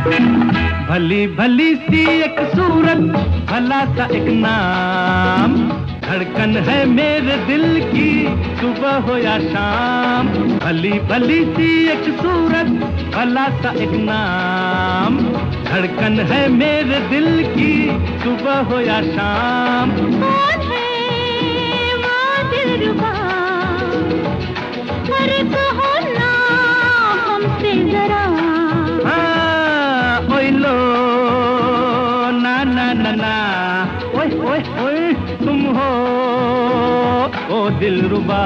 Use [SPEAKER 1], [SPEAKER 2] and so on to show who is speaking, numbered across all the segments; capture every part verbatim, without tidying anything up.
[SPEAKER 1] भली भली सी एक सूरत, भला सा एक नाम, धड़कन है मेरे दिल की सुबह हो या शाम। भली भली सी एक सूरत, भला सा एक नाम, धड़कन है मेरे दिल की सुबह हो या शाम।
[SPEAKER 2] कौन है वो दिलरुबा, अरे कहो ना हमसे जरा।
[SPEAKER 1] हाँ, ओए लो ना ना ना ना, ओए ओए ओए तुम हो ओ दिलरुबा।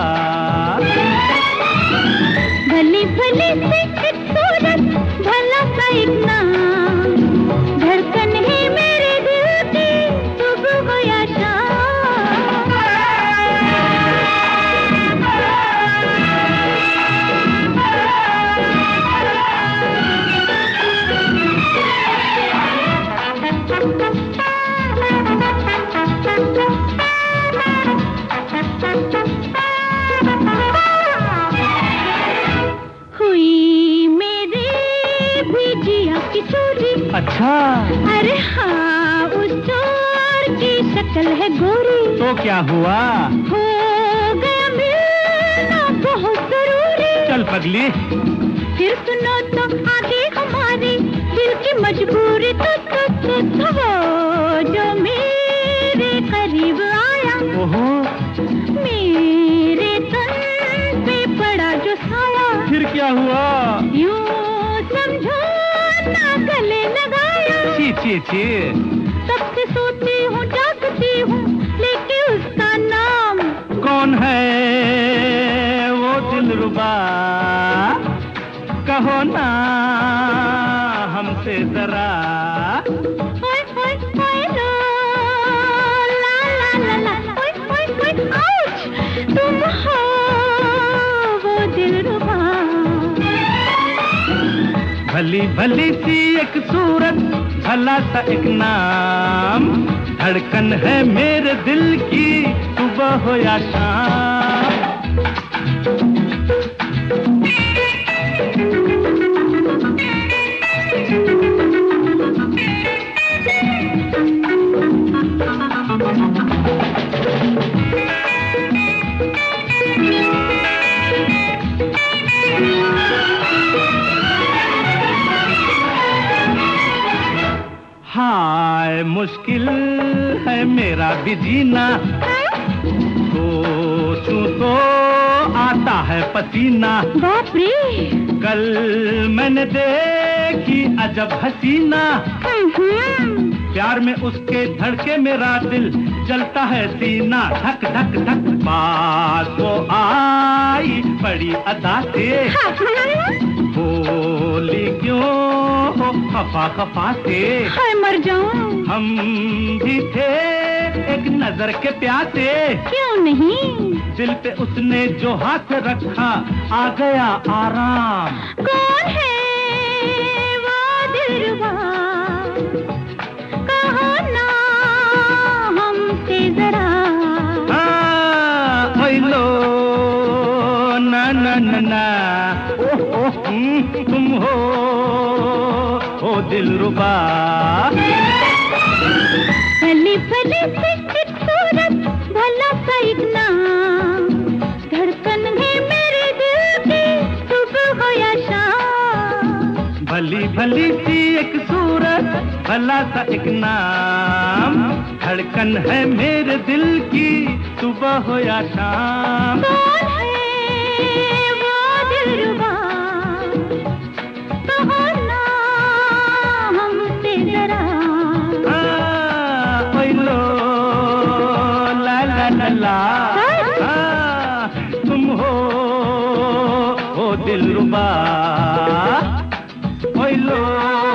[SPEAKER 2] भली भली सी एक सूरत, भला सा एक नाम, धड़कन है मेरे दिल की सुबह हो या शाम। हुई मेरी भी जिया की चोरी।
[SPEAKER 1] अच्छा,
[SPEAKER 2] अरे हाँ, उस चोर की शक्ल है गोरी।
[SPEAKER 1] तो क्या हुआ?
[SPEAKER 2] हो गया मिलना बहुत जरूरी।
[SPEAKER 1] चल पगली,
[SPEAKER 2] फिर सुनो तो आगे हमारी दिल की मजबूरी। तो तो तो, तो वो जो मेरे करीब आया,
[SPEAKER 1] ओहो,
[SPEAKER 2] मेरे तन पे पड़ा जो साया।
[SPEAKER 1] फिर क्या हुआ?
[SPEAKER 2] यूं समझो ना गले लगाया।
[SPEAKER 1] छी छी छी,
[SPEAKER 2] तब से सोती हूँ जागती हूँ लेके उसका नाम।
[SPEAKER 1] कौन है वो दिलरुबा, कहो ना हमसे जरा।
[SPEAKER 2] ओए ओए ओए लो, ला ला ला ला, ओए ओए ओए आउच, तुम हो वो दिलरुबा।
[SPEAKER 1] भली भली सी एक सूरत, भला सा एक नाम, धड़कन है मेरे दिल की सुबह हो या शाम। हाय मुश्किल है मेरा भी जीना, सोचूं तो आता है पसीना।
[SPEAKER 2] बाप रे,
[SPEAKER 1] कल मैंने देखी अजब हसीना, प्यार में उसके धड़के मेरा दिल जलता है सीना। धक धक धक, पास वो आई बड़ी अदा से, बोली क्यों हो खफा खफा से।
[SPEAKER 2] हाय मर जाऊं,
[SPEAKER 1] हम भी थे एक नजर के प्यासे।
[SPEAKER 2] क्यों नहीं,
[SPEAKER 1] दिल पे उसने जो हाथ रखा आ गया आराम।
[SPEAKER 2] कौन है वो दिलरुबा, कहो ना हमसे जरा।
[SPEAKER 1] हाँ, ओए लो ना ना ना ना, ओह ओह हम्म, तुम हो ओ दिलरुबा।
[SPEAKER 2] भली भली सी एक सूरत, भला सा एक नाम, धड़कन है मेरे दिल की सुबह हो या शाम।
[SPEAKER 1] भली भली सी एक सूरत, भला सा एक नाम, धड़कन है मेरे दिल की सुबह हो या शाम।
[SPEAKER 2] कौन है वो दिलरुबा, कहो ना हमसे जरा।
[SPEAKER 1] हाँ, ओए लो ला ला ला ला, हाँ, तुम हो ओ दिलरुबा, ओए लो।